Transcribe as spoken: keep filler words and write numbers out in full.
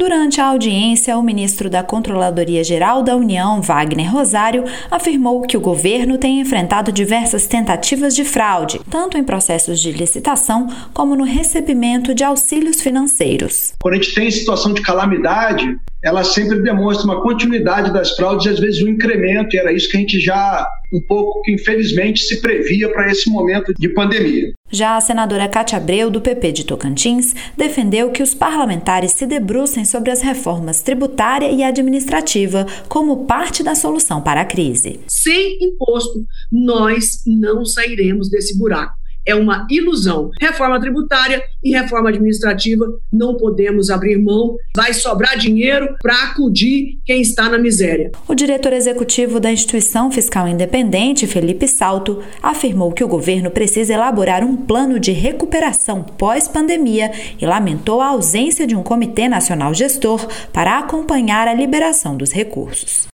Durante a audiência, o ministro da Controladoria Geral da União, Wagner Rosário, afirmou que o governo tem enfrentado diversas tentativas de fraude, tanto em processos de licitação como no recebimento de auxílios financeiros. Quando a gente tem situação de calamidade, ela sempre demonstra uma continuidade das fraudes e às vezes um incremento, e era isso que a gente já, um pouco, que infelizmente se previa para esse momento de pandemia. Já a senadora Cátia Abreu, do P P de Tocantins, defendeu que os parlamentares se debrucem sobre as reformas tributária e administrativa como parte da solução para a crise. Sem imposto, nós não sairemos desse buraco. É uma ilusão. Reforma tributária e reforma administrativa, não podemos abrir mão. Vai sobrar dinheiro para acudir quem está na miséria. O diretor executivo da Instituição Fiscal Independente, Felipe Salto, afirmou que o governo precisa elaborar um plano de recuperação pós-pandemia e lamentou a ausência de um Comitê Nacional Gestor para acompanhar a liberação dos recursos.